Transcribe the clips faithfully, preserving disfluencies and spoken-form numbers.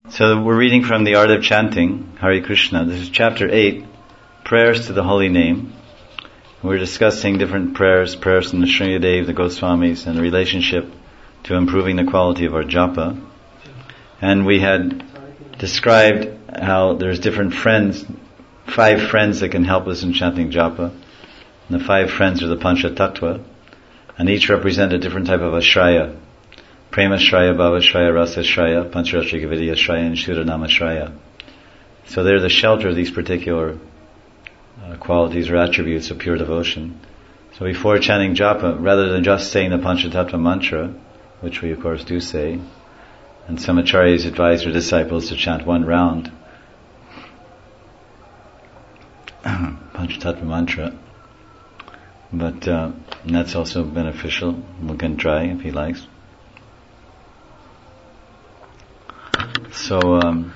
So we're reading from The Art of Chanting, Hare Krishna. This is chapter eight, Prayers to the Holy Name. We're discussing different prayers, prayers from the Srinivadeva, the Goswamis, and the relationship to improving the quality of our japa. And we had described how there's different friends, five friends that can help us in chanting japa. And the five friends are the Pancha Tattva, and each represent a different type of ashraya. Prema Shraya, Bhava Shraya, Rasa Shraya, Pancharatrika Vidya Shraya, and Shuddhanama Shraya. So they're the shelter of these particular uh, qualities or attributes of pure devotion. So before chanting japa, rather than just saying the Panchatattva mantra, which we of course do say, and some acharyas advise their disciples to chant one round, Panchatattva mantra, but uh, and that's also beneficial. We can try if he likes. So, um,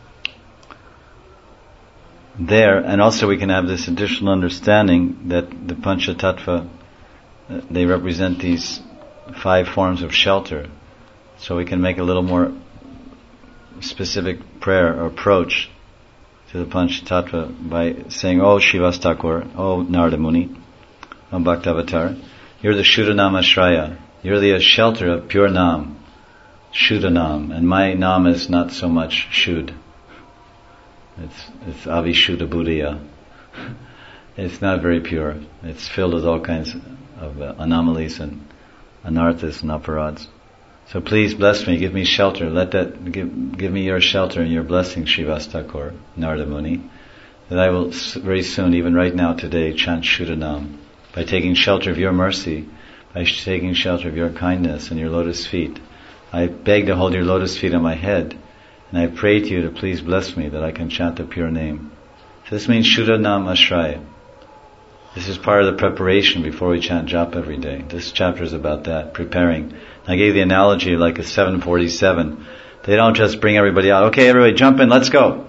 there, and also we can have this additional understanding that the Panchatattva, uh, they represent these five forms of shelter. So we can make a little more specific prayer or approach to the Panchatattva by saying, "Oh Shivas Thakur, oh Narada Muni, oh Bhaktavatar, you're the Shuddhanama Shraya, you're the shelter of pure Nam, Shuddhanam, and my Nam is not so much Shuddh. It's it's Avishuddha Buddhaya. It's not very pure. It's filled with all kinds of uh, anomalies and anarthas and aparads. So please bless me, give me shelter. Let that give give me your shelter and your blessing, Shivas Thakur, Narada Muni, that I will very soon, even right now today, chant Shuddhanam by taking shelter of your mercy, by taking shelter of your kindness and your lotus feet. I beg to hold your lotus feet on my head, and I pray to you to please bless me that I can chant the pure name." So this means Shuddhanam Ashraya. This is part of the preparation before we chant japa every day. This chapter is about that, preparing. I gave the analogy like a seven forty-seven. They don't just bring everybody out, "Okay, everybody jump in, let's go."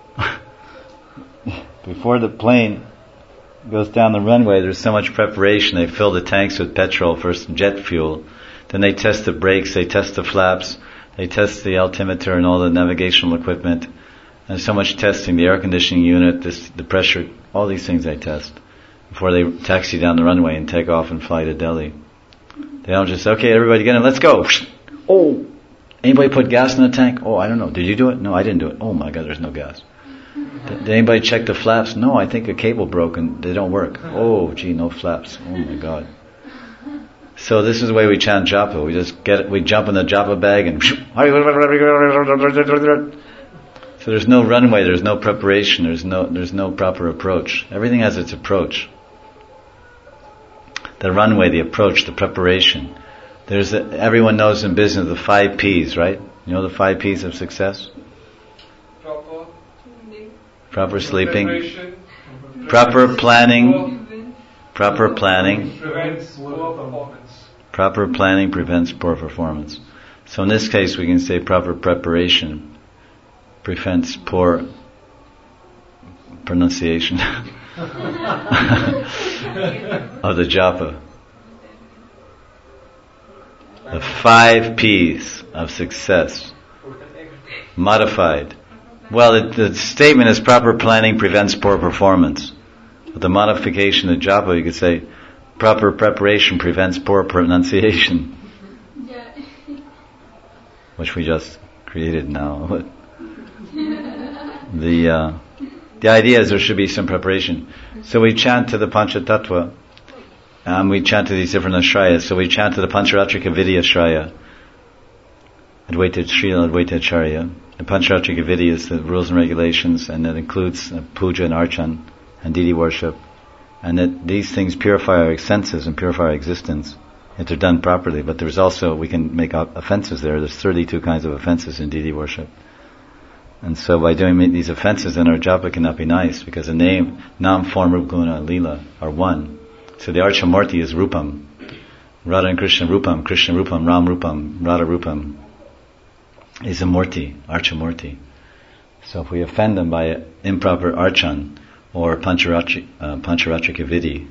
Before the plane goes down the runway, there's so much preparation. They fill the tanks with petrol, first jet fuel. Then they test the brakes, they test the flaps, they test the altimeter and all the navigational equipment. And so much testing, the air conditioning unit, this, the pressure, all these things they test before they taxi down the runway and take off and fly to Delhi. They don't just say, "Okay, everybody get in, let's go." Oh, anybody put gas in the tank? Oh, I don't know. Did you do it? No, I didn't do it. Oh my God, there's no gas. Did, did anybody check the flaps? No, I think a cable broke and they don't work. Oh, gee, no flaps. Oh my God. So this is the way we chant japa. We just get it, we jump in the japa bag and so there's no runway, there's no preparation, there's no there's no proper approach. Everything has its approach. The runway, the approach, the preparation. There's a, everyone knows in business the five P's, right? You know the five P's of success? Proper, proper sleeping, proper planning, proper planning. prevents poor performance. Proper planning prevents poor performance. So in this case we can say proper preparation prevents poor pronunciation of the japa. The five P's of success. Modified. Well, it, the statement is proper planning prevents poor performance. But the modification of japa, you could say, proper preparation prevents poor pronunciation. Which we just created now. But the uh, the idea is there should be some preparation. So we chant to the Panchatattva, and we chant to these different ashrayas. So we chant to the Pancharatrika Vidya Ashraya, Advaita Srila Advaita Acharya. The Pancharatrika Vidya is the rules and regulations, and that includes uh, puja and archan and deity worship. And that these things purify our senses and purify our existence if they're done properly. But there's also, we can make offenses there. There's thirty-two kinds of offenses in deity worship. And so by doing these offenses, then our japa cannot be nice, because the name, Nam, form, Rup, Guna, Leela are one. So the Archamurti is Rupam. Radha and Krishna Rupam, Krishna Rupam, Ram Rupam, Radha Rupam is a Murti, Archamurti. So if we offend them by improper archan, or Pancharatrika uh, Pancharatrika Vidhi,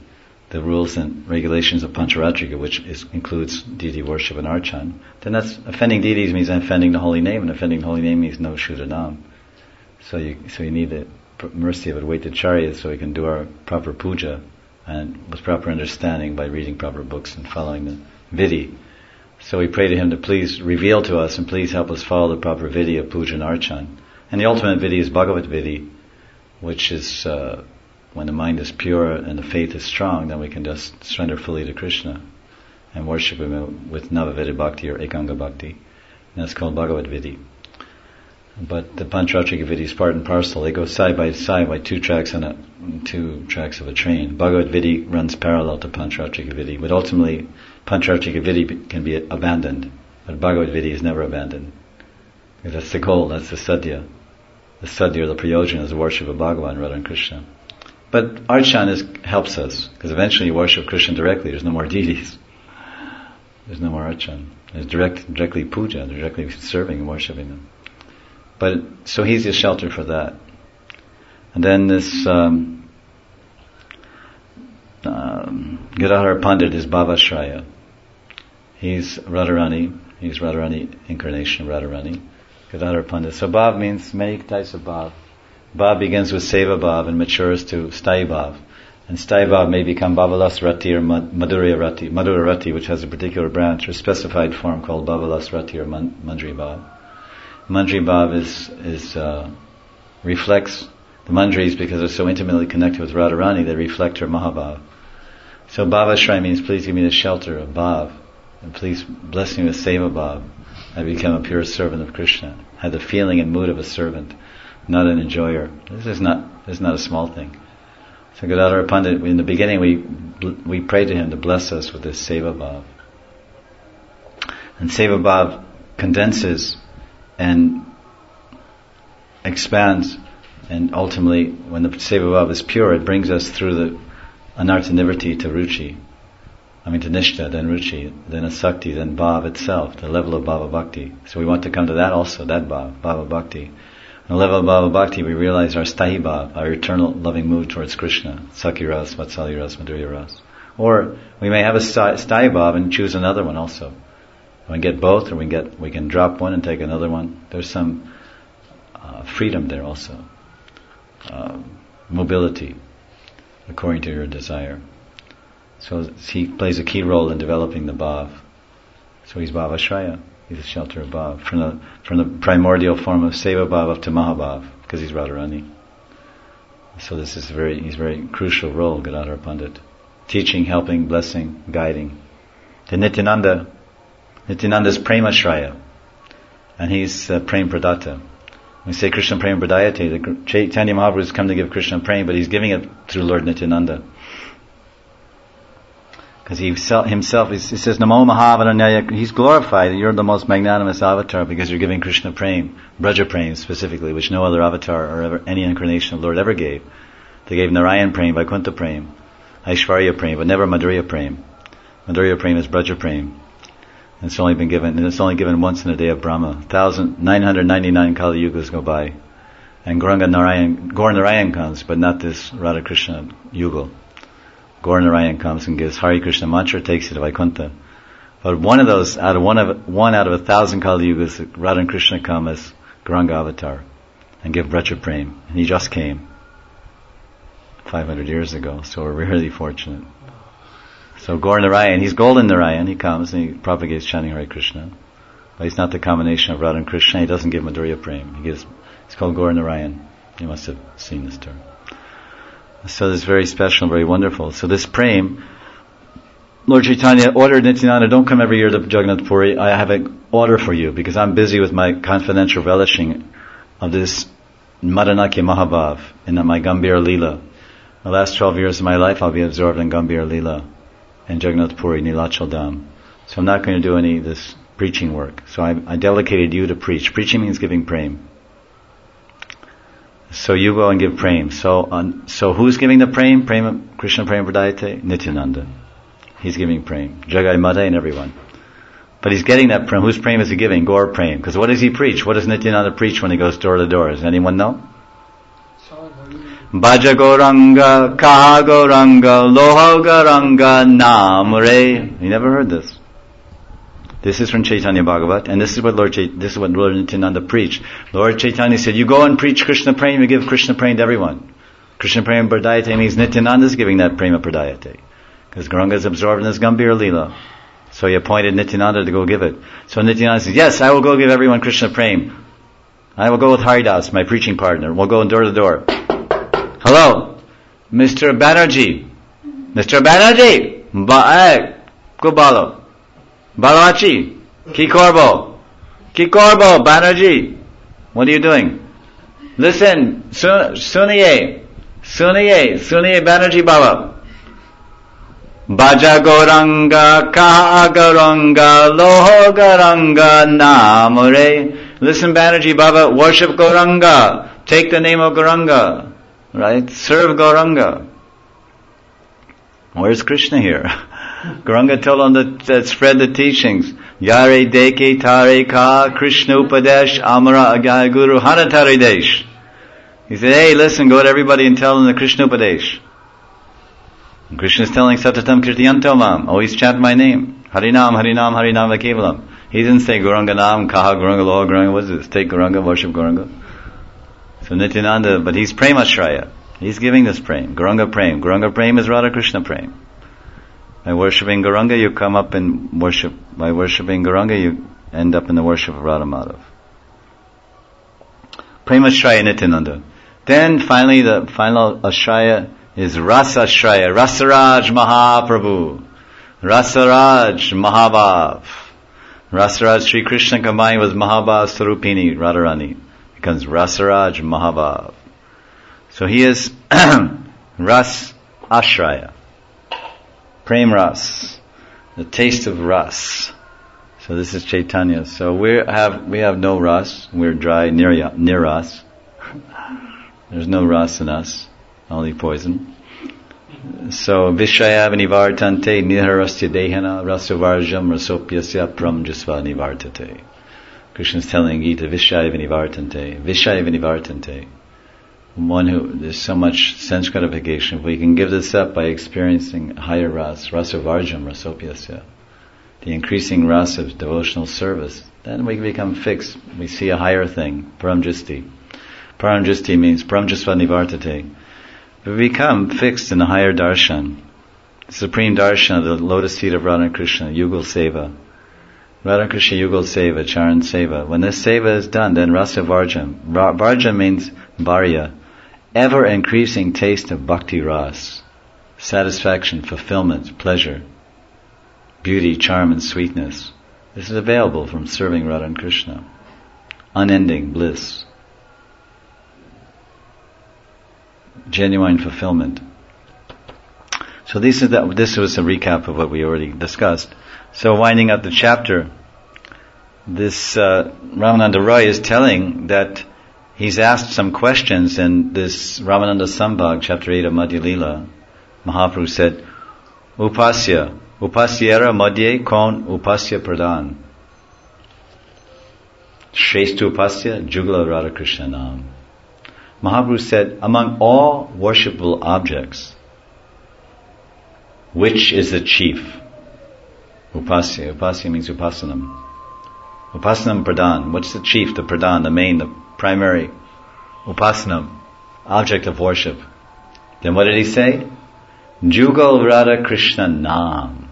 the rules and regulations of Pancharatrika, which is, includes deity worship and archan, then that's offending deities means offending the holy name, and offending the holy name means no Shuddhanam. So you so you need the mercy of Advaita Acharya so we can do our proper puja and with proper understanding by reading proper books and following the vidhi. So we pray to him to please reveal to us and please help us follow the proper vidhi of puja and archan. And the ultimate vidhi is Bhagavat vidhi, which is uh, when the mind is pure and the faith is strong, then we can just surrender fully to Krishna and worship him with Navaveda Bhakti or Ekanga Bhakti. And that's called Bhagavat vidhi. But the Pancharatrika vidhi is part and parcel. They go side by side like two tracks on a two tracks of a train. Bhagavat vidhi runs parallel to Pancharatrika vidhi, but ultimately Pancharatrika vidhi can be abandoned, but Bhagavat vidhi is never abandoned. Because that's the goal, that's the sadhya. The sadhya or the prayojana is the worship of Bhagavan rather than Krishna. But archan is, helps us, because eventually you worship Krishna directly. There's no more deities. There's no more archan. There's direct, directly puja, directly serving and worshipping them. But, so he's the shelter for that. And then this, um, um, Gadadhar Pandit is Bhavashraya. He's Radharani. He's Radharani, incarnation of Radharani. Gadadhar Pandit. So Bhav means many types of Bhav. Bhav begins with Seva Bhav and matures to Sthayi Bhav. And Sthayi Bhav may become Bhavalas Rati or Madhurya Rati, Madhura Rati, which has a particular branch or specified form called Bhavalas Rati or Mandri Bhav. Mandri Bhav is, is, uh, reflects the Mandris because they're so intimately connected with Radharani, they reflect her Mahabhav. So Bhavashraya means please give me the shelter of Bhav, and please bless me with Seva Bhav. I become a pure servant of Krishna. I have the feeling and mood of a servant, not an enjoyer. This is not, this is not a small thing. So Gadadhar Pandit, in the beginning we, we prayed to him to bless us with this Seva Bhav. And Seva Bhav condenses and expands, and ultimately, when the Seva Bhav is pure, it brings us through the Anartha Nivritti to Ruchi. I mean to Nishta, then Ruchi, then Asakti, then Bhav itself, the level of Bhava Bhakti. So we want to come to that also, that Bhav, Bhava Bhakti. On the level of Bhava Bhakti, we realize our Sthayi Bhav, our eternal loving mood towards Krishna, Sakhi Ras, Vatsalya Ras, Madhurya Ras. Or we may have a Sthayi Bhav and choose another one also. We can get both, or we can get we can drop one and take another one. There's some uh, freedom there also, uh, mobility, according to your desire. So he plays a key role in developing the Bhav. So he's Bhavashraya. He's a shelter of Bhav from the from the primordial form of Seva Bhav up to Mahabhav, because he's Radharani. So this is very he's very crucial role, Gadadhar Pandit, teaching, helping, blessing, guiding. The Nityananda. Nityananda is Premashraya, and he's uh, Prem Pradata. We say Krishna Prem Pradayate, the Chaitanya Mahaprabhu has come to give Krishna Prem, but he's giving it through Lord Nityananda. Because he himself, he says, Namo Mahavananyaya, he's glorified, you're the most magnanimous avatar because you're giving Krishna Prem, Braja Prem specifically, which no other avatar or ever, any incarnation of Lord ever gave. They gave Narayan Prem, Vaikuntha Prem, Aishwarya Prem, but never Madhurya Prem. Madhurya Prem is Braja Prem. And it's only been given, and it's only given once in the day of Brahma. nine hundred ninety-nine Kali Yugas go by. And Gauranga Narayan, Gaur Narayan comes, but not this Radha Krishna Yugal. Gaur Narayan comes and gives Hari Krishna mantra, takes you to Vaikuntha. But one of those, out of one of, one out of a thousand Kali Yugas, Radha and Krishna come as Gauranga Avatar and give Braja Prem. And he just came five hundred years ago, so we're really fortunate. So Gaur Narayan, he's Golden Narayan, he comes and he propagates chanting Hare Krishna. But he's not the combination of Radha and Krishna, he doesn't give Madhurya Prem. He gives, it's called Gaur Narayan. You must have seen this term. So this is very special, very wonderful. So this Prem, Lord Chaitanya ordered Nityananda, don't come every year to Jagannath Puri, I have an order for you, because I'm busy with my confidential relishing of this Madanakya Mahabhav in my Gambhir Leela. The last twelve years of my life I'll be absorbed in Gambhir Leela in Jagannath Puri, Nilachal Dham. So I'm not going to do any of this preaching work. So I, I delegated you to preach. Preaching means giving prem. So you go and give prem. So on, so who's giving the prem? Prem, Krishna Prem Pradayate? Nityananda. He's giving prem. Jagai Madai and everyone. But he's getting that prem. Whose prem is he giving? Gaur prem. Because what does he preach? What does Nityananda preach when he goes door to door? Does anyone know? Bhaja Gauranga, Kaha Gauranga, Loha Gauranga, Namre. You never heard this. This is from Chaitanya Bhagavat, and this is what Lord Chait- this is what Lord Nityananda preached. Lord Chaitanya said, you go and preach Krishna Prema, you give Krishna Prema to everyone. Krishna Prema Pradayate means Nityananda is giving that Prema Pradayate. Because Gauranga is absorbed in this Gambhir Leela. So he appointed Nityananda to go give it. So Nityananda says, yes, I will go give everyone Krishna Prema. I will go with Haridas, my preaching partner. We'll go door to door. Hello, Mister Banerjee. Mister Banerjee. Ba- go balo. Balachi, Kikorbo, Kikorbo, Banerjee, what are you doing? Listen, sun, Suniye, Suniye, Suniye Banerjee Baba. Bhaja Gauranga, Kaha Gauranga, Loho Gauranga, Namore. Listen, Banerjee Baba, worship Gauranga, take the name of Gauranga, right? Serve Gauranga. Where's Krishna here? Gauranga told him that, that spread the teachings. Yare deke tare ka Krishna upadesh amara agaya guru hanatare desh. He said, hey, listen, go to everybody and tell them the Krishna upadesh. And Krishna is telling Satatam Kirtiyanto Mam, always chant my name. Harinam, Harinam, Harinam Vakevalam. He didn't say Gauranga Nam, Kaha Gauranga, Loha Gauranga. What is this? Take Gauranga, worship Gauranga. So Nityananda, but he's Premashraya. He's giving this Prem. Gauranga Prem. Gauranga Prem is Radha Krishna Prem. By worshipping Gauranga, you come up and worship. By worshipping Gauranga, you end up in the worship of Radha Madhav. Premashraya Nityananda. Then finally, the final Ashraya is Rasa Ashraya. Rasaraj Mahaprabhu. Rasaraj Mahabhav. Rasaraj Sri Krishna combined with Mahabhav Sarupini Radharani becomes Rasaraj Mahabhav. So he is Ras Ashraya. Prem Ras. The taste of Ras. So this is Chaitanya. So we have we have no Ras. We're dry near near Ras. There's no Ras in us. Only poison. So Vishaya Nivartante Niharasya Dehana Rasavarjam Rasopyasya Pram Jasva Nivartate. Krishna is telling Gita Vishaya Nivartante. Vishaya Nivartante. One who, there's so much sense gratification. If we can give this up by experiencing higher ras, rasavarjam, rasopyasya, the increasing ras of devotional service, then we become fixed. We see a higher thing, paramjisti. Paramjisti means paramjasva nivartate. We become fixed in the higher darshan, the supreme darshan of the lotus feet of Radha Krishna, Yugal Seva. Radha Krishna Yugal Seva, Charan Seva. When this Seva is done, then rasa varjam. Varjam means varya. Ever increasing taste of bhakti ras, satisfaction, fulfillment, pleasure, beauty, charm and sweetness. This is available from serving Radha and Krishna. Unending bliss. Genuine fulfillment. So this is the, this was a recap of what we already discussed. So winding up the chapter, this uh, Ramananda Roy is telling that he's asked some questions in this Ramananda Sambhag, chapter eight of Madhya Lila. Mahaprabhu said, Upasya, Upasyera Madhye Kon Upasya Pradhan. Shrestha Upasya Jugala Radha Krishna Nam. Mahaprabhu said, among all worshipable objects, which is the chief? Upasya. Upasya means Upasanam. Upasanam Pradhan. What's the chief, the Pradhan, the main, the primary? Upasanam, object of worship. Then what did he say? Jugal Radha Krishna Nam.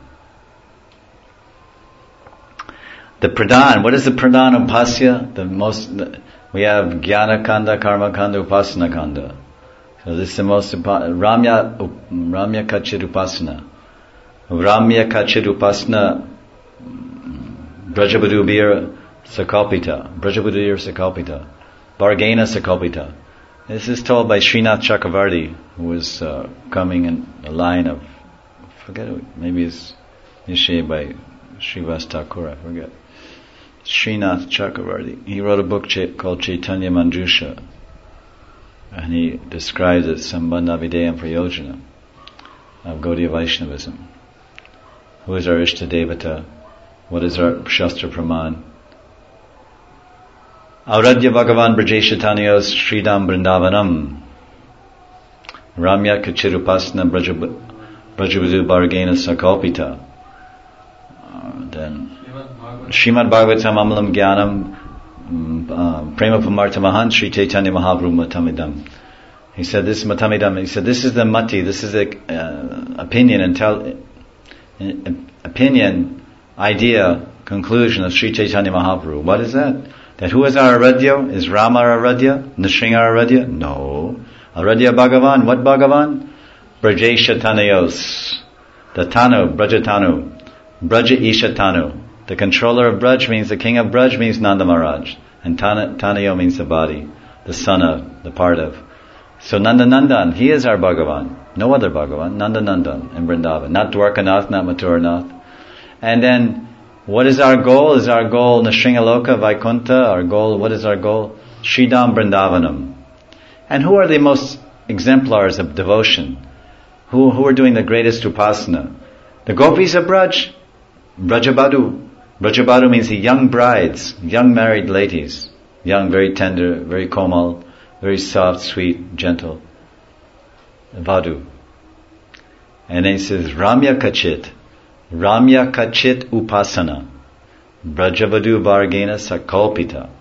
The Pradhan, what is the Pradhan Upasya? The most, we have Jnana Kanda, Karma Kanda, Upasana Kanda. So this is the most important. Ramya, Ramya Kachit Upasana. Ramya Kachit Upasana, Brajabadubir Sakalpita. Brajabadubir Sakalpita. Bargena Sakalpita. This is told by Srinath Chakravarti, who was uh, coming in a line of, I forget, maybe it's initiated by Srivas Thakur, I forget. Srinath Chakravarti. He wrote a book ch- called Chaitanya Manjusha, and he describes it Sambandha Videyam Prayojana of Gaudiya Vaishnavism. Who is our Ishta Devata? What is our Shastra Praman? Auradhya Bhagavan Brajeshatanyos Sridam Vrindavanam. Ramya Kachirupasana Brajavadu Bhargena Sakalpita. Uh, then Srimad Bhagavatam Amalam Jnanam uh, Prema Pamartha Mahan Sri Chaitanya Mahaprabhu Matamidam. He said this is Matamidam. He said this is the mati, this is the uh, opinion and tell, uh, opinion, idea, conclusion of Sri Chaitanya Mahaprabhu. What is that? That who is our Aradhya? Is Rama our Aradhya? Nrsinga our Aradhya? No. Aradhya Bhagavan. What Bhagavan? Brajesha Tanayos. The Tanu, Brajatanu. Braja Isha Tanu. The controller of Braj means, the king of Braj means Nanda Maharaj. And Tana, Tanayo means the body, the son of, the part of. So Nanda Nandan, he is our Bhagavan. No other Bhagavan. Nanda Nandan in Vrindavan. Not Dwarkanath, not Mathuranath. And then, what is our goal? Is our goal Nrsinga Vaikuntha? Our goal, what is our goal? Sridham Vrindavanam. And who are the most exemplars of devotion? Who who are doing the greatest upasana? The gopis of Braj. Brajabadu. Brajabadu means the young brides, young married ladies. Young, very tender, very komal, very soft, sweet, gentle. Vadu. And then he says, Ramya Kachit. Ramya Kachit Upasana. Brajavadu Vargena Sakalpita.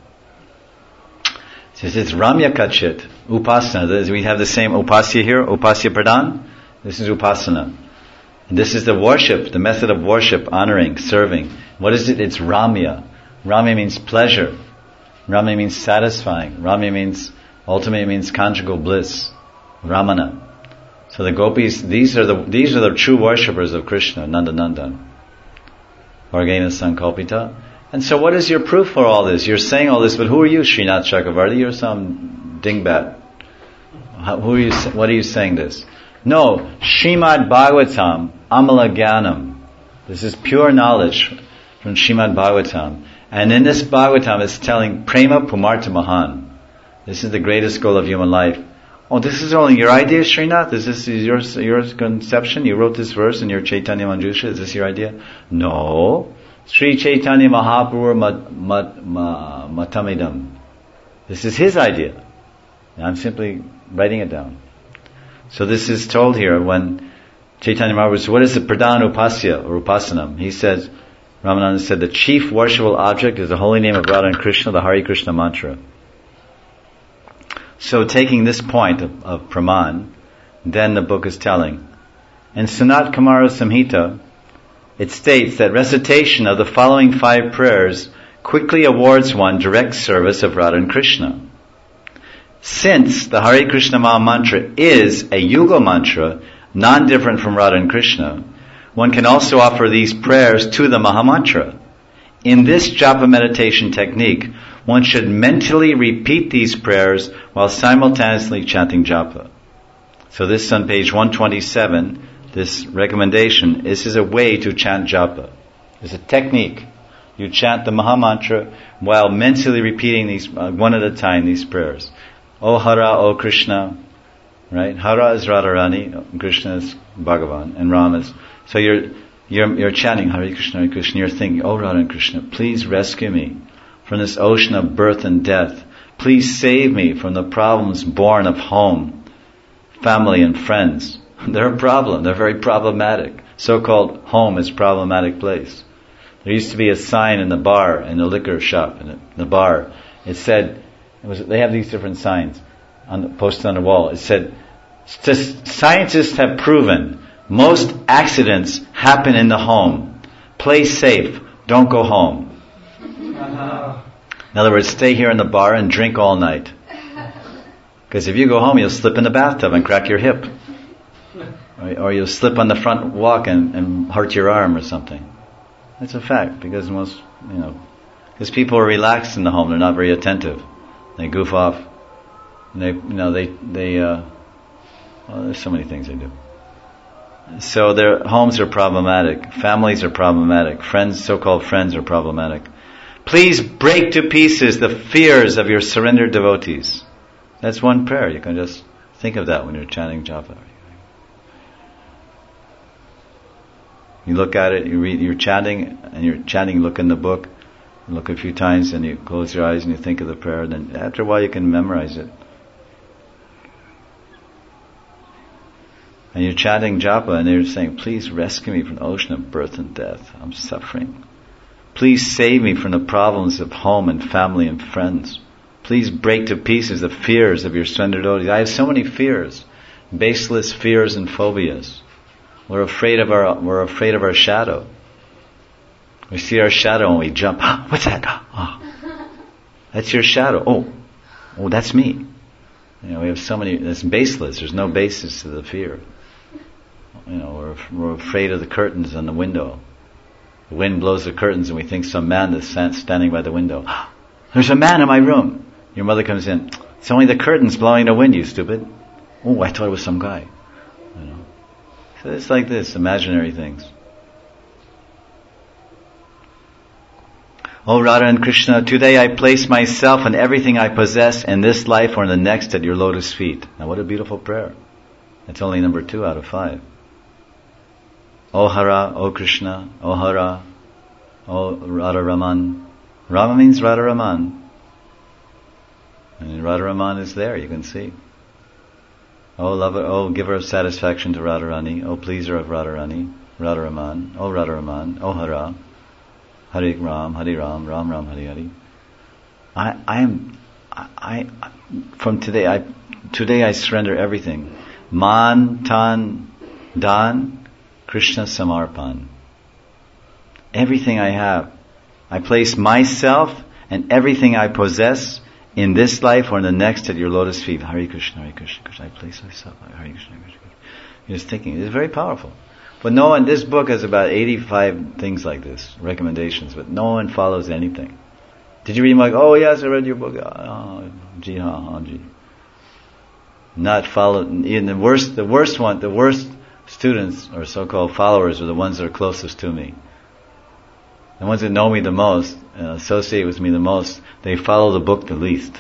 So it says Ramya Kachit Upasana. We have the same Upasya here, Upasya Pradhan. This is Upasana. And this is the worship, the method of worship, honoring, serving. What is it? It's Ramya. Ramya means pleasure. Ramya means satisfying. Ramya means, ultimately means conjugal bliss. Ramana. So the gopis, these are the these are the true worshippers of Krishna, Nanda Nandan. Vargena Sankalpita. And so what is your proof for all this? You're saying all this, but who are you, Srinath Chakravarti? You're some dingbat. How, who are you, what are you saying this? No, Srimad Bhagavatam, Amala Jnanam. This is pure knowledge from Srimad Bhagavatam. And in this Bhagavatam it's telling Prema Pumartha Mahan. This is the greatest goal of human life. Oh, this is only your idea, Srinath? Is this your, your conception? You wrote this verse in your Chaitanya Manjusha? Is this your idea? No. Sri Chaitanya Mahaprabhu mat, mat, ma, Matamidam. This is his idea. I'm simply writing it down. So this is told here when Chaitanya Mahaprabhu says, what is the Pradhan Upasya or Upasanam? He says, Ramananda said, the chief worshipful object is the holy name of Radha and Krishna, the Hare Krishna mantra. So taking this point of, of Praman, then the book is telling. In Sanat Kumara Samhita, it states that recitation of the following five prayers quickly awards one direct service of Radha and Krishna. Since the Hare Krishna Maha Mantra is a Yuga mantra, non-different from Radha and Krishna, one can also offer these prayers to the Maha Mantra. In this japa meditation technique, one should mentally repeat these prayers while simultaneously chanting japa. So this is on page one twenty-seven, this recommendation. This is a way to chant japa. It's a technique. You chant the Maha Mantra while mentally repeating these, uh, one at a time, these prayers. O Hara, O Krishna, right? Hara is Radharani, Krishna is Bhagavan, and Ram is, so you're, you're, you're chanting Hare Krishna, Hare Krishna, you're thinking, O Radha and Krishna, please rescue me from this ocean of birth and death. Please save me from the problems born of home, family and friends. They're a problem. They're very problematic. So-called home is a problematic place. There used to be a sign in the bar, in the liquor shop, in the, the bar. It said, it was, they have these different signs on the, posted on the wall. It said, scientists have proven most accidents happen in the home. Play safe. Don't go home. In other words, stay here in the bar and drink all night. Because if you go home, you'll slip in the bathtub and crack your hip. Or, or you'll slip on the front walk and, and hurt your arm or something. That's a fact, because most, you know, because people are relaxed in the home, they're not very attentive. They goof off. And they, you know, they, they, uh, well, there's so many things they do. So their homes are problematic. Families are problematic. Friends, so-called friends are problematic. Please break to pieces the fears of your surrendered devotees. That's one prayer. You can just think of that when you're chanting japa. You look at it, you read, you're chanting, and you're chanting, look in the book, you look a few times, and you close your eyes and you think of the prayer, and then after a while you can memorize it. And you're chanting japa and they're saying, please rescue me from the ocean of birth and death. I'm suffering. Please save me from the problems of home and family and friends. Please break to pieces the fears of your surrendered devotees. I have so many fears. Baseless fears and phobias. We're afraid of our, we're afraid of our shadow. We see our shadow and we jump. Ah, what's that? Ah, that's your shadow. Oh, oh, that's me. You know, we have so many, that's baseless. There's no basis to the fear. You know, we're, we're afraid of the curtains on the window. The wind blows the curtains and we think some man is standing by the window. Ah, there's a man in my room. Your mother comes in. It's only the curtains blowing the wind, you stupid. Oh, I thought it was some guy. You know. So it's like this, imaginary things. Oh Radha and Krishna, today I place myself and everything I possess in this life or in the next at your lotus feet. Now what a beautiful prayer. It's only number two out of five. Oh Hara, oh Krishna, oh Hara, oh Radha Raman. Rama means Radha Raman. And Radha Raman is there, you can see. Oh lover, oh giver of satisfaction to Radharani, oh pleaser of Radharani, Radha Raman, oh Radha Raman, oh Hara, Hare Ram, Hare Ram, Ram Ram, Hare Hare. I, I am, I, I, from today, I, today I surrender everything. Man, Tan, Dan, Krishna Samarpan. Everything I have. I place myself and everything I possess in this life or in the next at your lotus feet. Hare Krishna, Hare Krishna, Krishna. I place myself. Hare Krishna, Hare Krishna. You're just thinking. It's very powerful. But no one, this book has about eighty-five things like this, recommendations, but no one follows anything. Did you read my, oh yes, I read your book. Oh, gee, ha, ha, gee. Not followed, even the worst, the worst one, the worst students or so-called followers are the ones that are closest to me. The ones that know me the most, uh, associate with me the most, they follow the book the least.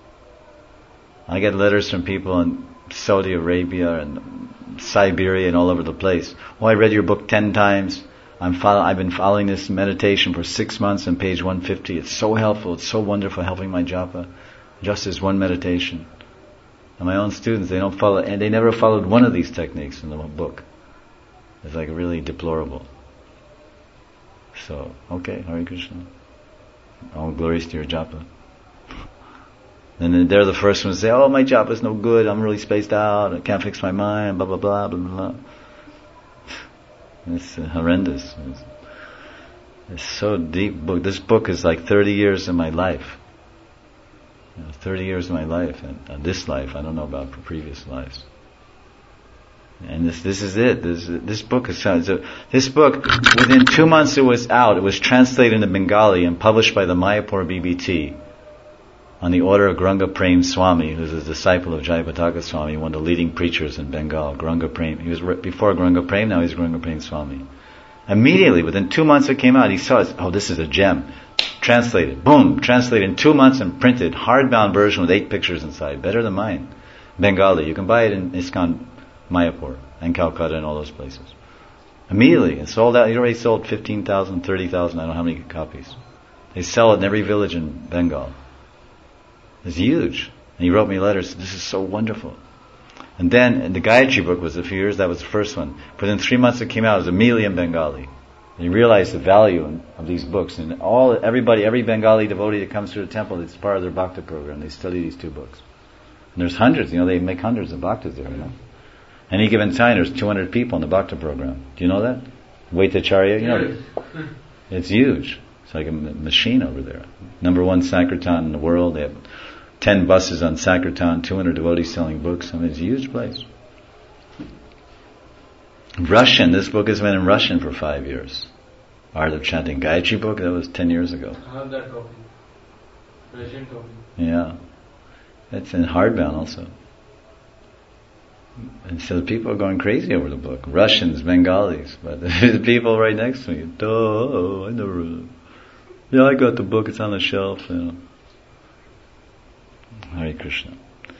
I get letters from people in Saudi Arabia and Siberia and all over the place. Oh, I read your book ten times. I'm follow- I've been following this meditation for six months on page one fifty. It's so helpful. It's so wonderful helping my japa. Just as one meditation. And my own students, they don't follow, and they never followed one of these techniques in the book. It's like really deplorable. So, okay, Hare Krishna. All glories to your japa. And then they're the first ones to say, oh, my japa is no good, I'm really spaced out, I can't fix my mind, blah, blah, blah, blah, blah. It's uh, horrendous. It's, it's so deep book. This book is like thirty years of my life. You know, thirty years of my life, and uh, this life, I don't know about previous lives. And this this is it. This this book is so, this book, within two months it was out. It was translated into Bengali and published by the Mayapur B B T on the order of Granga Prem Swami, who's a disciple of Jayapataka Swami, one of the leading preachers in Bengal. Granga Prem. He was before Granga Prem, now he's Granga Prem Swami. Immediately, within two months it came out, he saw it. Oh, this is a gem. Translated. Boom. Translated in two months and printed. Hardbound version with eight pictures inside. Better than mine. Bengali. You can buy it in ISKCON Mayapur and Calcutta and all those places. Immediately. It sold out. He already sold fifteen thousand, thirty thousand, I don't know how many copies. They sell it in every village in Bengal. It's huge. And he wrote me letters. This is so wonderful. And then and the Gayatri book was a few years. That was the first one. Within three months it came out. It was immediately in Bengali. And he realized the value of these books. And all everybody, every Bengali devotee that comes to the temple, it's part of their bhakta program. They study these two books. And there's hundreds. You know, they make hundreds of bhaktas there. You know. Any given time, there's two hundred people in the bhakta program. Do you know that? Vaitacharya, you know, it's huge. It's like a machine over there. Number one Sankirtan in the world. They have ten buses on Sankirtan, two hundred devotees selling books. I mean, it's a huge place. Russian, this book has been in Russian for five years. Art of Chanting. Gayatri book, that was ten years ago. I have that copy. Russian copy. Yeah. It's in hardbound also. And so people are going crazy over the book. Russians, Bengalis, but there's people right next to me. Oh, I never read it. Yeah, I got the book, it's on the shelf, you know. Hare Krishna.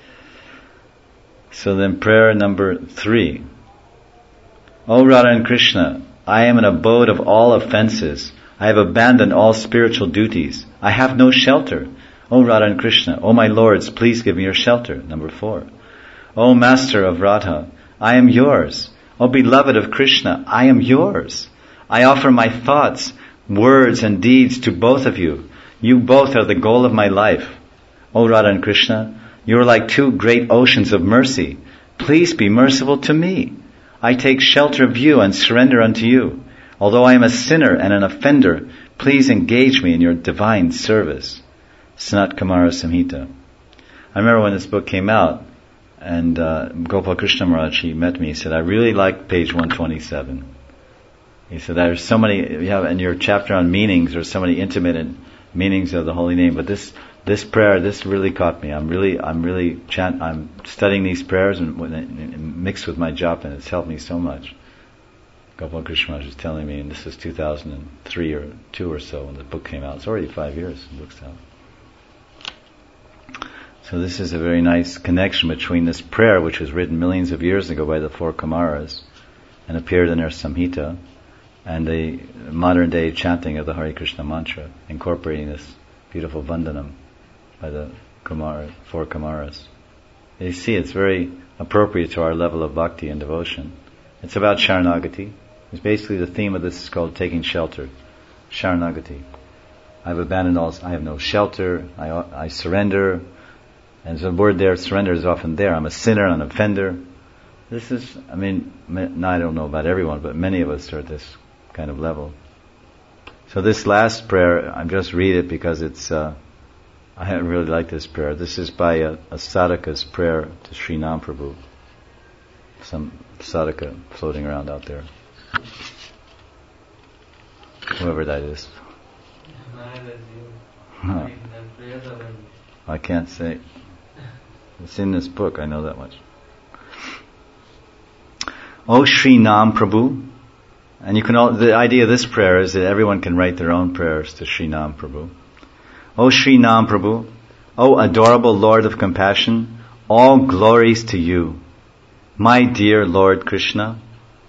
So then prayer number three. O Radha and Krishna, I am an abode of all offenses. I have abandoned all spiritual duties. I have no shelter. O Radha and Krishna, O my lords, please give me your shelter. Number four. O Master of Radha, I am yours. O beloved of Krishna, I am yours. I offer my thoughts, words and deeds to both of you. You both are the goal of my life. O Radha and Krishna, you are like two great oceans of mercy. Please be merciful to me. I take shelter of you and surrender unto you. Although I am a sinner and an offender, please engage me in your divine service. Sanat Kumara Samhita. I remember when this book came out, and uh, Gopal Krishna Maharaj, he met me, he said, I really like page one twenty-seven. He said, there's so many, you have in your chapter on meanings, there's so many intimate meanings of the holy name, but this this prayer, this really caught me. I'm really, I'm really chant, I'm studying these prayers and, and mixed with my japa, and it's helped me so much. Gopal Krishna Maharaj was telling me, and this is two thousand three or two or so when the book came out. It's already five years the book's out. So this is a very nice connection between this prayer, which was written millions of years ago by the four Kumaras and appeared in their Samhita, and the modern day chanting of the Hare Krishna mantra, incorporating this beautiful Vandanam by the Kumara, four Kumaras. You see, it's very appropriate to our level of bhakti and devotion. It's about Sharanagati. It's basically the theme of this is called taking shelter. Sharanagati. I've abandoned all, I have no shelter, I, I surrender. And the word there, surrender, is often there. I'm a sinner, an offender. This is, I mean, now I don't know about everyone, but many of us are at this kind of level. So this last prayer, I just read it because it's, uh, I really like this prayer. This is by a, a sadhaka's prayer to Sri Nam Prabhu. Some sadhaka floating around out there. Whoever that is. Huh. I can't say. It's in this book, I know that much. O Sri Nam Prabhu, and you can all, the idea of this prayer is that everyone can write their own prayers to Sri Nam Prabhu. O Sri Nam Prabhu, O adorable Lord of compassion, all glories to you. My dear Lord Krishna,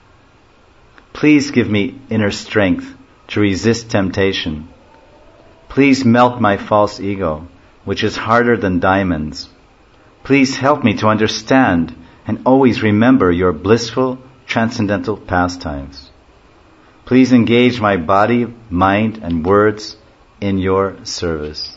please give me inner strength to resist temptation. Please melt my false ego, which is harder than diamonds. Please help me to understand and always remember your blissful, transcendental pastimes. Please engage my body, mind, and words in your service.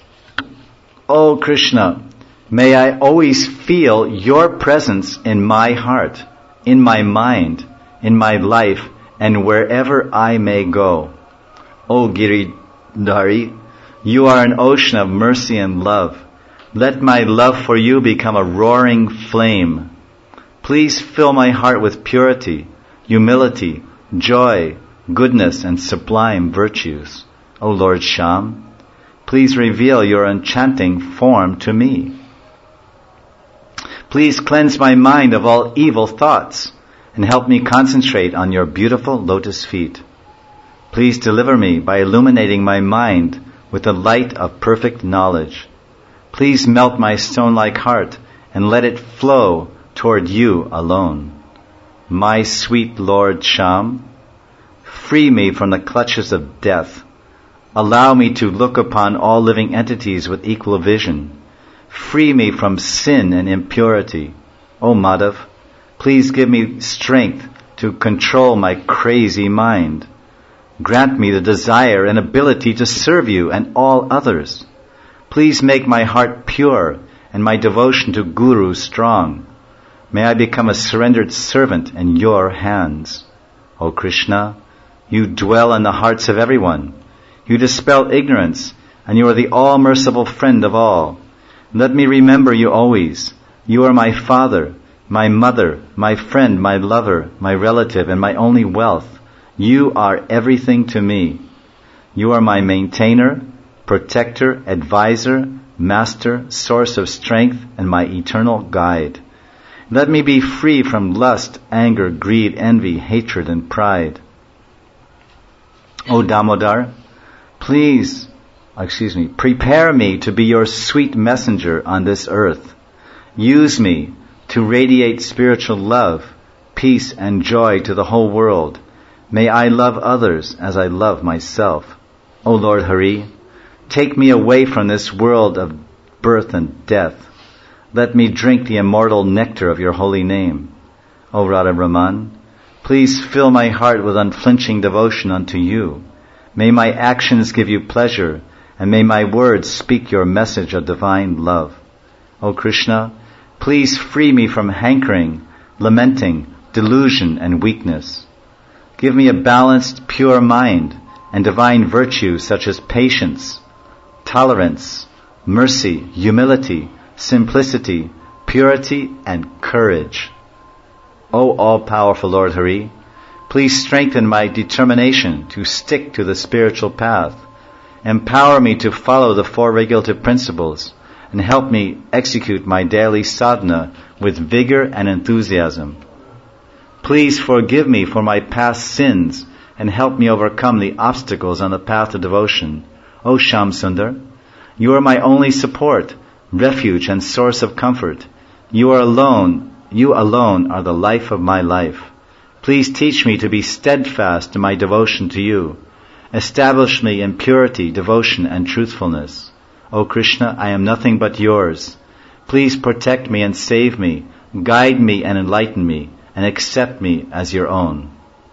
O Krishna, may I always feel your presence in my heart, in my mind, in my life, and wherever I may go. O Giridhari, you are an ocean of mercy and love. Let my love for you become a roaring flame. Please fill my heart with purity, humility, joy, goodness, and sublime virtues. O Lord Shyam, please reveal your enchanting form to me. Please cleanse my mind of all evil thoughts and help me concentrate on your beautiful lotus feet. Please deliver me by illuminating my mind with the light of perfect knowledge. Please melt my stone-like heart and let it flow toward you alone. My sweet Lord Shyam, free me from the clutches of death. Allow me to look upon all living entities with equal vision. Free me from sin and impurity. O Madhav, please give me strength to control my crazy mind. Grant me the desire and ability to serve you and all others. Please make my heart pure and my devotion to Guru strong. May I become a surrendered servant in your hands. O Krishna, you dwell in the hearts of everyone. You dispel ignorance, and you are the all-merciful friend of all. Let me remember you always. You are my father, my mother, my friend, my lover, my relative, and my only wealth. You are everything to me. You are my maintainer, protector, advisor, master, source of strength, and my eternal guide. Let me be free from lust, anger, greed, envy, hatred, and pride. O Damodar, please, excuse me, prepare me to be your sweet messenger on this earth. Use me to radiate spiritual love, peace, and joy to the whole world. May I love others as I love myself. O Lord Hari, take me away from this world of birth and death. Let me drink the immortal nectar of your holy name. O Radha Brahman. Please fill my heart with unflinching devotion unto you. May my actions give you pleasure, and may my words speak your message of divine love. O Krishna, please free me from hankering, lamenting, delusion, and weakness. Give me a balanced, pure mind and divine virtues such as patience, tolerance, mercy, humility, simplicity, purity, and courage. O all-powerful Lord Hari, please strengthen my determination to stick to the spiritual path. Empower me to follow the four regulative principles and help me execute my daily sadhana with vigor and enthusiasm. Please forgive me for my past sins and help me overcome the obstacles on the path of devotion. O Shyam Sundar, you are my only support, refuge, and source of comfort. You are alone, you alone are the life of my life. Please teach me to be steadfast in my devotion to you. Establish me in purity, devotion, and truthfulness. O Krishna, I am nothing but yours. Please protect me and save me, guide me and enlighten me, and accept me as your own.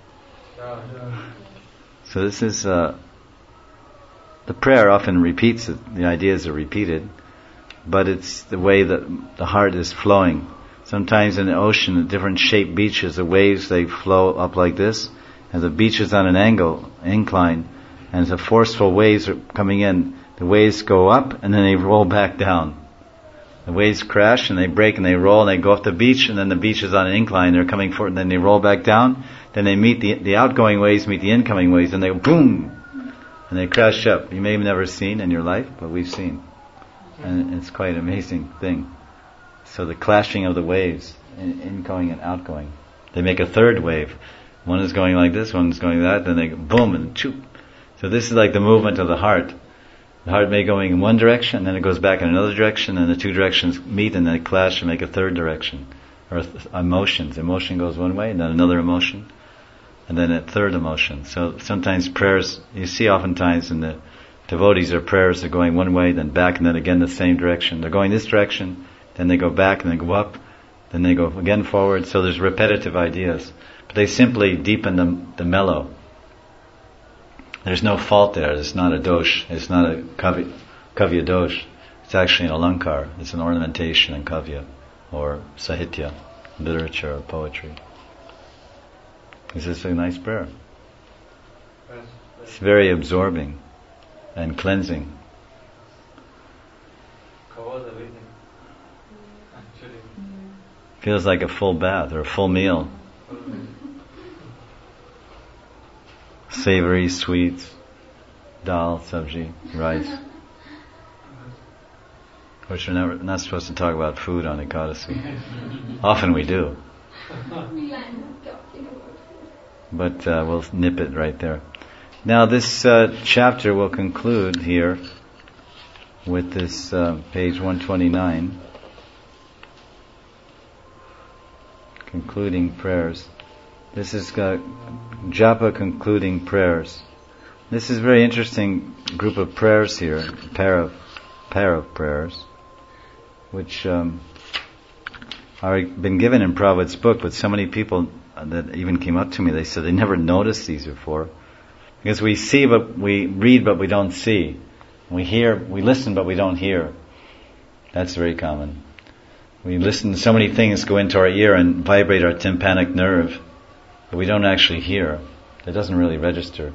So this is, uh, the prayer often repeats it. The ideas are repeated, but it's the way that the heart is flowing. Sometimes in the ocean, the different shaped beaches, the waves, they flow up like this, and the beach is on an angle, incline, and the forceful waves are coming in. The waves go up, and then they roll back down. The waves crash, and they break, and they roll, and they go off the beach, and then the beach is on an incline, they're coming forward, and then they roll back down, then they meet the, the outgoing waves, meet the incoming waves, and they go boom, and they crash up. You may have never seen in your life, but we've seen. And it's quite an amazing thing. So the clashing of the waves, in, incoming and outgoing. They make a third wave. One is going like this, one is going like that, then they go boom and choop. So this is like the movement of the heart. The heart may go in one direction, then it goes back in another direction, and the two directions meet and then they clash and make a third direction. Or th- emotions. Emotion goes one way, and then another emotion, and then a third emotion. So sometimes prayers, you see oftentimes in the devotees, their prayers are going one way, then back, and then again the same direction. They're going this direction, then they go back, and they go up, then they go again forward. So there's repetitive ideas. But they simply deepen the, the mellow. There's no fault there. It's not a dosh. It's not a kavya, kavya dosh. It's actually an alankar. It's an ornamentation in kavya or sahitya, literature or poetry. This is a nice prayer. It's very absorbing and cleansing. Covers everything. Actually. Feels like a full bath or a full meal. Savory, sweets, dal, sabji, rice. Which we're never, not supposed to talk about food on Ekadasi. Often we do. But uh, we'll nip it right there. Now this uh, chapter will conclude here with this uh, page one twenty-nine. Concluding prayers. This is uh, Japa concluding prayers. This is a very interesting group of prayers here, pair of pair of prayers, which um, are been given in Prabhupada's book. But so many people that even came up to me, they said they never noticed these before, because we see but we read but we don't see, we hear, we listen but we don't hear. That's very common. We listen, so many things go into our ear and vibrate our tympanic nerve, but we don't actually hear. It doesn't really register.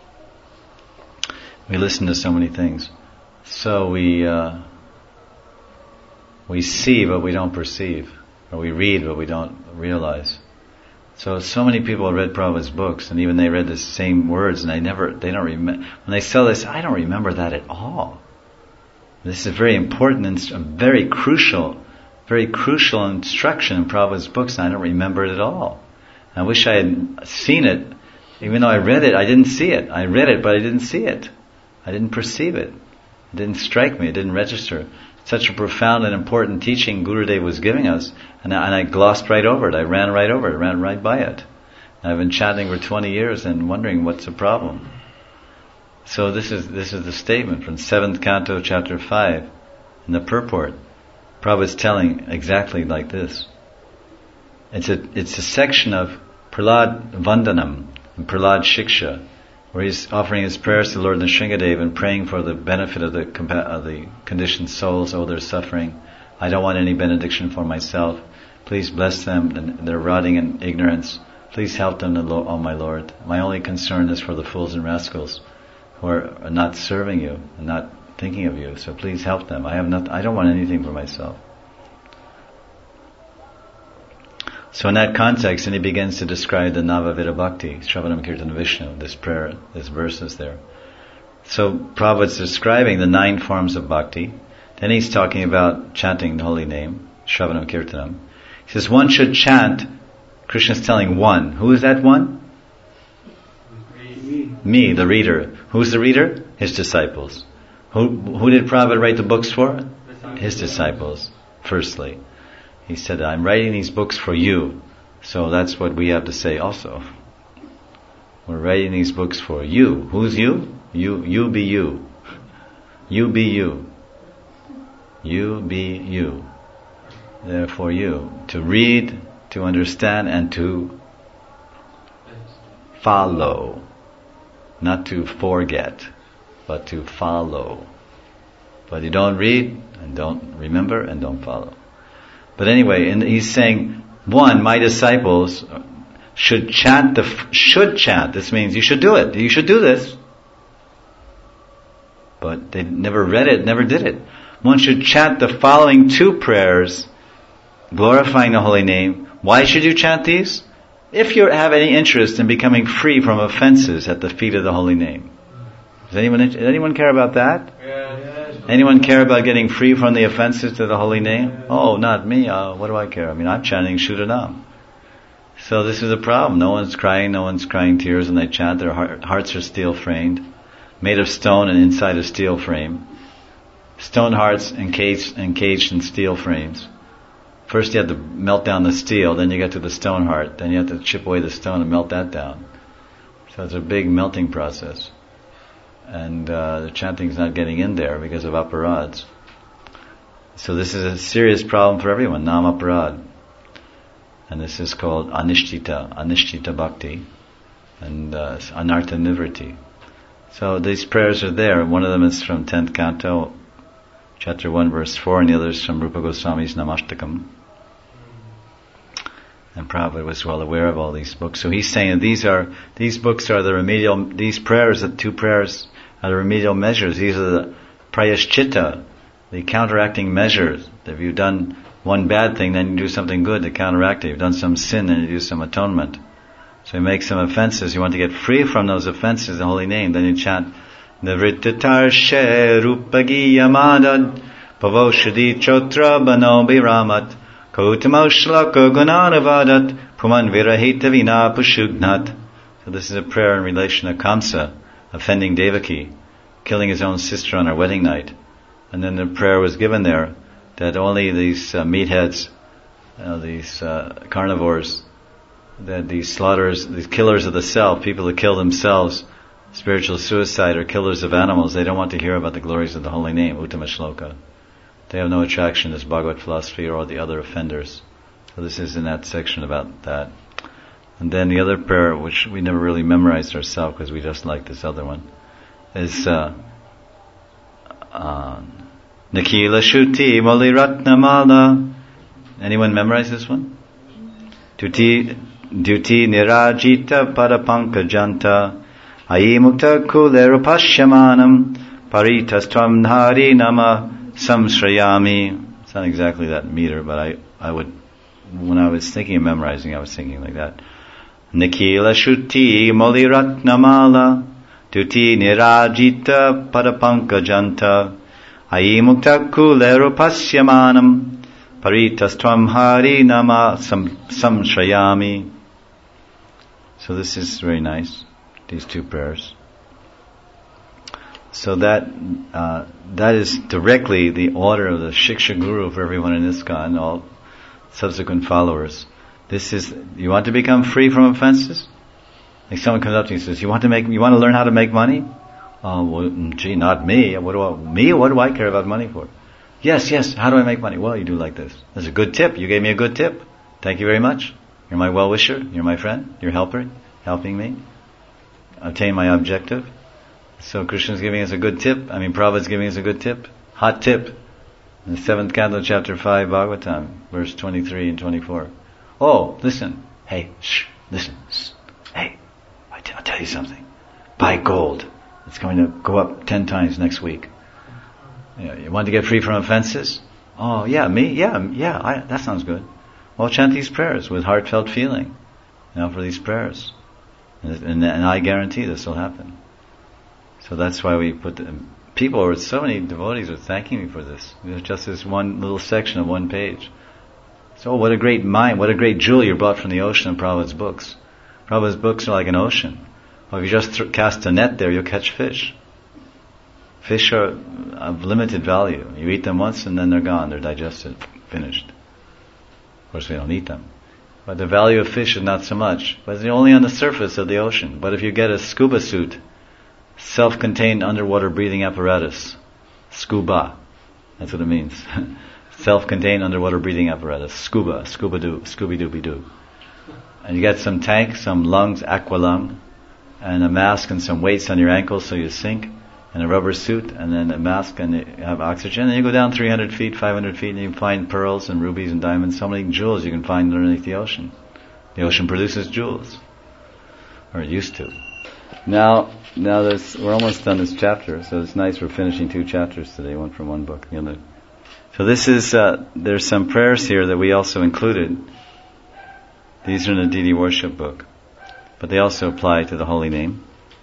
We listen to so many things. So we uh, we see but we don't perceive, or we read but we don't realize. So so many people read Prabhupada's books, and even they read the same words, and they never they don't remember. When they say this, I don't remember that at all. This is very important and a very crucial, very crucial instruction in Prabhupada's books, and I don't remember it at all. I wish I had seen it. Even though I read it, I didn't see it. I read it, but I didn't see it. I didn't perceive it. It didn't strike me. It didn't register. Such a profound and important teaching Gurudev was giving us, and I, and I glossed right over it. I ran right over it. I ran right by it. And I've been chanting for twenty years and wondering what's the problem. So this is this is the statement from seventh canto, chapter five, in the purport. Prabhupada is telling exactly like this. It's a it's a section of Prahlad Vandanam and Prahlad Shiksha, where he's offering his prayers to Lord Nrsingadev and praying for the benefit of the compa- of the conditioned souls. Oh, they're suffering. I don't want any benediction for myself. Please bless them, and they're rotting in ignorance. Please help them, oh my Lord. My only concern is for the fools and rascals who are not serving you and not thinking of you. So please help them. I have not. I don't want anything for myself. So in that context, then he begins to describe the Navavida Bhakti, Shravanam Kirtan Vishnu, this prayer, this verse is there. So Prabhupada's describing the nine forms of bhakti. Then he's talking about chanting the holy name, Shravanam Kirtanam. He says one should chant, Krishna's telling one. Who is that one? Me, Me the reader. Who's the reader? His disciples. Who, who did Prabhupada write the books for? His disciples, firstly. He said, I'm writing these books for you. So that's what we have to say also. We're writing these books for you. Who's you? You, you be you. You be you. You be you. Therefore you. To read, to understand, and to follow. Not to forget, but to follow. But you don't read, and don't remember, and don't follow. But anyway, and he's saying, one, my disciples should chant the, should chant. This means you should do it. You should do this. But they never read it, never did it. One should chant the following two prayers, glorifying the holy name. Why should you chant these? If you have any interest in becoming free from offenses at the feet of the holy name. Does anyone, does anyone care about that? Yeah. Anyone care about getting free from the offenses to the holy name? Oh, not me. Uh, what do I care? I mean, I'm chanting Shuddhanam. So this is a problem. No one's crying, no one's crying tears when they chant. Their heart, hearts are steel framed, made of stone and inside a steel frame. Stone hearts encaged, encaged in steel frames. First you have to melt down the steel, then you get to the stone heart, then you have to chip away the stone and melt that down. So it's a big melting process. And uh, the chanting's not getting in there because of aparads. So this is a serious problem for everyone, nam aparad. And this is called anishtita, anishtita bhakti, and uh, anartha nivriti. So these prayers are there. One of them is from tenth canto, chapter one, verse four, and the other is from Rupa Goswami's Namashtakam. And Prabhupada was well aware of all these books. So he's saying that these are, these books are the remedial, these prayers, the two prayers are the remedial measures. These are the prayashchitta, the counteracting measures. If you've done one bad thing, then you do something good to counteract it. If you've done some sin, then you do some atonement. So you make some offenses, you want to get free from those offenses, the holy name, then you chant Navrittatarshe Rupagiyamadad Pavoshadi Chotra Bano Biramat Kautamo Shlaka Gunanavadat Puman Virahita Vina Pushugnat. So this is a prayer in relation to Kamsa offending Devaki, killing his own sister on her wedding night. And then the prayer was given there that only these uh, meatheads, uh, these uh, carnivores, that these slaughterers, these killers of the self, people who kill themselves, spiritual suicide, or killers of animals, they don't want to hear about the glories of the holy name, Uttama Shloka. They have no attraction to this Bhagavad philosophy or the other offenders. So this is in that section about that. And then the other prayer, which we never really memorized ourselves because we just like this other one, is uh, uh, Nikila Shuti Moli Ratnamala. Anyone memorize this one? Duti Duti Nirajita Padapankajanta Ayi Mukta Kulera Pashyamanam Paritastvam Hari Nama Samshrayami. It's not exactly that meter, but I, I would, when I was thinking of memorizing, I was thinking like that. Nikila Shuti Moli Ratnamala Duti Nirajita Padapankajanta Ayi Mukta Kulera Pashyamanam Paritastvam Hari Nama Samshrayami. So this is very nice, these two prayers. So that uh, that is directly the order of the Shiksha Guru for everyone in ISKCON and all subsequent followers. This is, you want to become free from offenses? Like someone comes up to you and says, you want to make, you want to learn how to make money? Oh, well, gee, not me. What do I, me? What do I care about money for? Yes, yes, how do I make money? Well, you do like this. That's a good tip. You gave me a good tip. Thank you very much. You're my well-wisher. You're my friend. You're helper, helping me obtain my objective. So Krishna's giving us a good tip. I mean, Prabhupada's giving us a good tip. Hot tip. In the seventh canto, chapter five, Bhagavatam, verse twenty-three and twenty-four. Oh, listen. Hey, shh, listen. Shh. Hey, I t- I'll tell you something. Buy gold. It's going to go up ten times next week. You, know, you want to get free from offenses? Oh, yeah, me? Yeah, yeah, I, that sounds good. Well, chant these prayers with heartfelt feeling, you know, for these prayers. And, and, and I guarantee this will happen. So that's why we put the, people, or so many devotees are thanking me for this. It's just this one little section of one page. So what a great mine, what a great jewel you brought from the ocean of Prabhupada's books. Prabhupada's books are like an ocean. Well, if you just th- cast a net there, you'll catch fish. Fish are of limited value. You eat them once and then they're gone, they're digested, finished. Of course we don't eat them. But the value of fish is not so much. But it's only on the surface of the ocean. But if you get a scuba suit, self-contained underwater breathing apparatus, scuba, that's what it means. Self-contained underwater breathing apparatus, scuba, scuba-doo, scooby-dooby-doo. And you get some tank, some lungs, aqualung, and a mask and some weights on your ankles so you sink, and a rubber suit, and then a mask, and you have oxygen, and you go down three hundred feet, five hundred feet, and you find pearls and rubies and diamonds, so many jewels you can find underneath the ocean. The ocean produces jewels, or it used to. Now, now there's, we're almost done this chapter, so it's nice we're finishing two chapters today, one from one book, the other. So this is, uh, there's some prayers here that we also included. These are in the Deity Worship book, but they also apply to the holy name.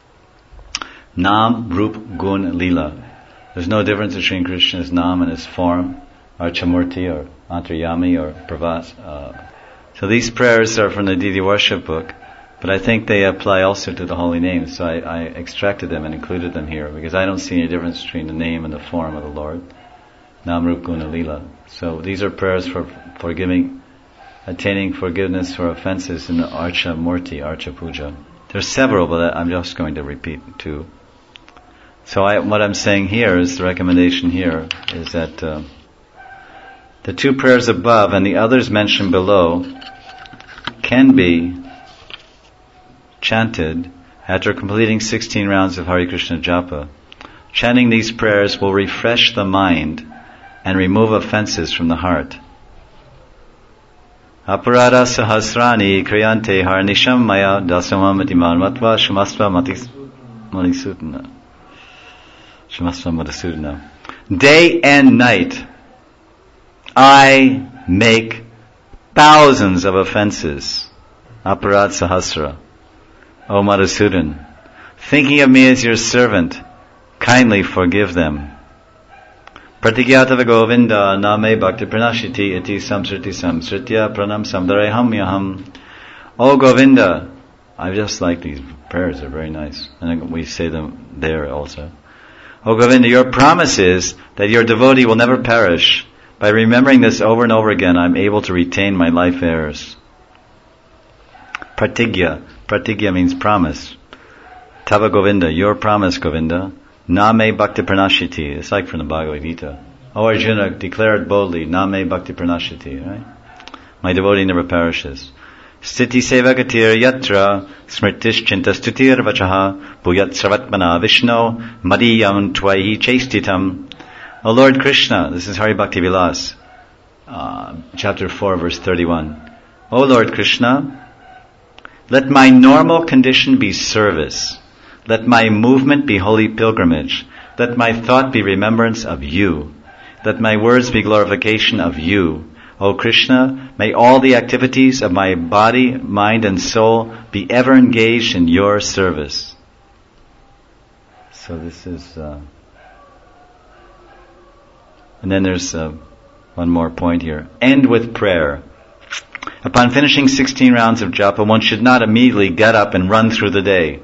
Nam, Rup, Gun, Lila. There's no difference between Krishna's Nam and his form, Archamurti or Antaryami or Pravas. Uh, so these prayers are from the Deity Worship book, but I think they apply also to the holy name, so I, I extracted them and included them here, because I don't see any difference between the name and the form of the Lord. Nam, Rup, Guna, Lila. So these are prayers for forgiving, attaining forgiveness for offenses in the Archa Murti, Archa Puja. There's several, but I'm just going to repeat two. So I, what I'm saying here is, the recommendation here is that uh, the two prayers above and the others mentioned below can be chanted after completing sixteen rounds of Hare Krishna Japa. Chanting these prayers will refresh the mind and remove offenses from the heart. Aparada sahasrani kriyante harnisham maya dasamamatiman matva shamasva matis manisutana. Shamasva madhusudana. Day and night I make thousands of offenses. Aparad sahasra. O Madhusudan, thinking of me as your servant, kindly forgive them. Pratigyatava Govinda name bhakti pranashiti iti samsriti samsritya pranam samdareham yaham. O Govinda, I just like these prayers, they're very nice. And we say them there also. O Govinda, your promise is that your devotee will never perish. By remembering this over and over again, I'm able to retain my life heirs. Pratigya. Pratigya means promise. Tava Govinda, your promise, Govinda. Name Bhakti Pranashiti. It's like from the Bhagavad Gita. O Arjuna, declare it boldly. Name Bhakti Pranashiti. Right? My devotee never perishes. Sthiti Sevagatir Yatra Smritish Chintastutir Vachaha Bhuyat Sarvatmana Vishno Madiyam Tvaihi Chastitam. O Lord Krishna, this is Hari Bhakti Vilas, uh, chapter four, verse thirty-one. O Lord Krishna, let my normal condition be service. Let my movement be holy pilgrimage. Let my thought be remembrance of you. Let my words be glorification of you. O Krishna, may all the activities of my body, mind and soul be ever engaged in your service. So this is... Uh, and then there's uh, one more point here. End with prayer. Upon finishing sixteen rounds of japa, one should not immediately get up and run through the day.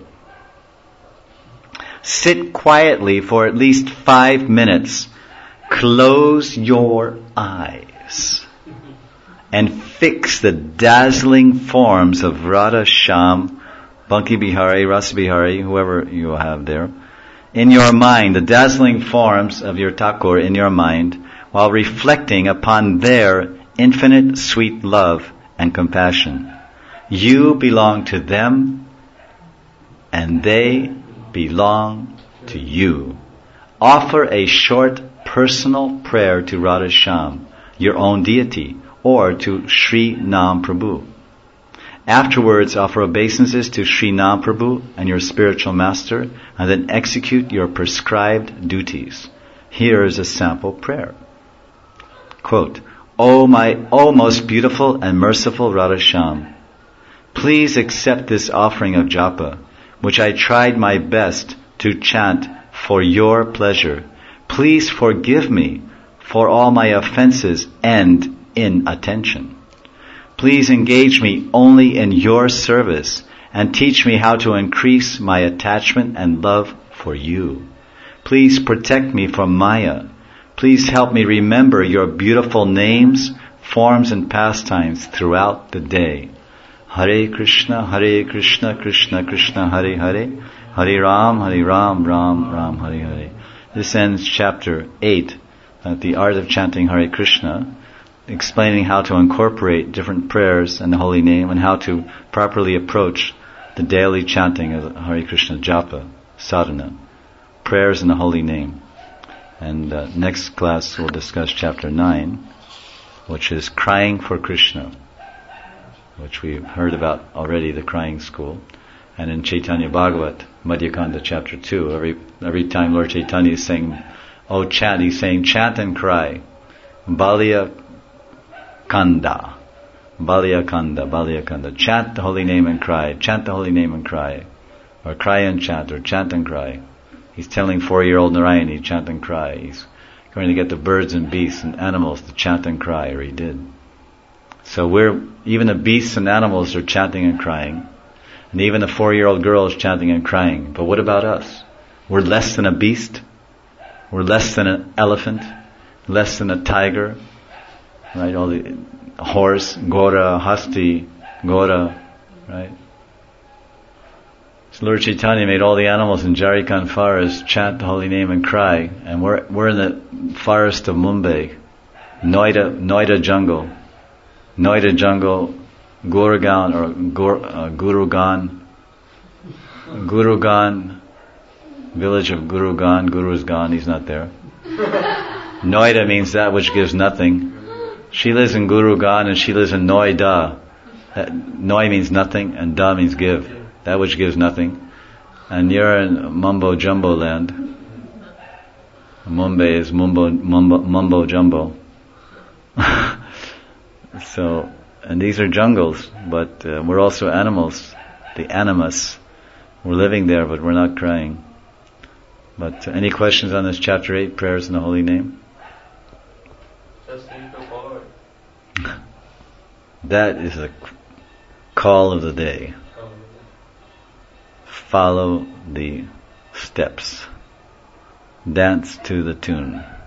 Sit quietly for at least five minutes. Close your eyes and fix the dazzling forms of Radha, Shyam, Banki Bihari, Rasa Bihari, whoever you have there, in your mind, the dazzling forms of your Thakur in your mind, while reflecting upon their infinite sweet love and compassion. You belong to them and they belong to you. Offer a short personal prayer to Radha Shyam, your own deity, or to Sri Nam Prabhu. Afterwards, offer obeisances to Sri Nam Prabhu and your spiritual master, and then execute your prescribed duties. Here is a sample prayer. Quote, O my, O most beautiful and merciful Radha Shyam, please accept this offering of japa, which I tried my best to chant for your pleasure. Please forgive me for all my offenses and inattention. Please engage me only in your service and teach me how to increase my attachment and love for you. Please protect me from Maya. Please help me remember your beautiful names, forms and pastimes throughout the day. Hare Krishna, Hare Krishna, Krishna Krishna, Hare Hare, Hare Ram, Hare Ram, Ram Ram, Hare Hare. This ends chapter eight, uh, The Art of Chanting Hare Krishna, explaining how to incorporate different prayers and the holy name and how to properly approach the daily chanting of Hare Krishna japa, sadhana, prayers in the holy name. And uh, next class we'll discuss chapter nine, which is crying for Krishna, which we've heard about already, the crying school. And in Chaitanya Bhagavat, Madhyakanda chapter two, every every time Lord Chaitanya is saying, oh chant, he's saying chant and cry. Balya Kanda. Balya Kanda, Balya Kanda. Chant the holy name and cry. Chant the holy name and cry. Or cry and chant, or chant and cry. He's telling four-year-old Narayani, chant and cry. He's going to get the birds and beasts and animals to chant and cry, or he did. So we're, even the beasts and animals are chanting and crying. And even the four-year-old girl is chanting and crying. But what about us? We're less than a beast? We're less than an elephant? Less than a tiger? Right? All the horse, Gora, Hasti, Gora, right? So Lord Chaitanya made all the animals in Jharikand forest chant the holy name and cry. And we're we're in the forest of Mumbai, Noida, Noida jungle. Noida jungle, Gurugan or Gur, uh, Gurugan, Gurugan, village of Gurugan. Guru's gone, he's not there. Noida means that which gives nothing. She lives in Gurugan and she lives in Noida. Uh, Noi means nothing and Da means give. That which gives nothing. And you're in Mumbo Jumbo land. Mumbai is Mumbo, Mumbo, Mumbo Jumbo. So, and these are jungles, but uh, we're also animals, the animus. We're living there, but we're not crying. But uh, any questions on this chapter eight, prayers in the holy name? Just need to follow it. That is a call of the day. Follow the steps. Dance to the tune.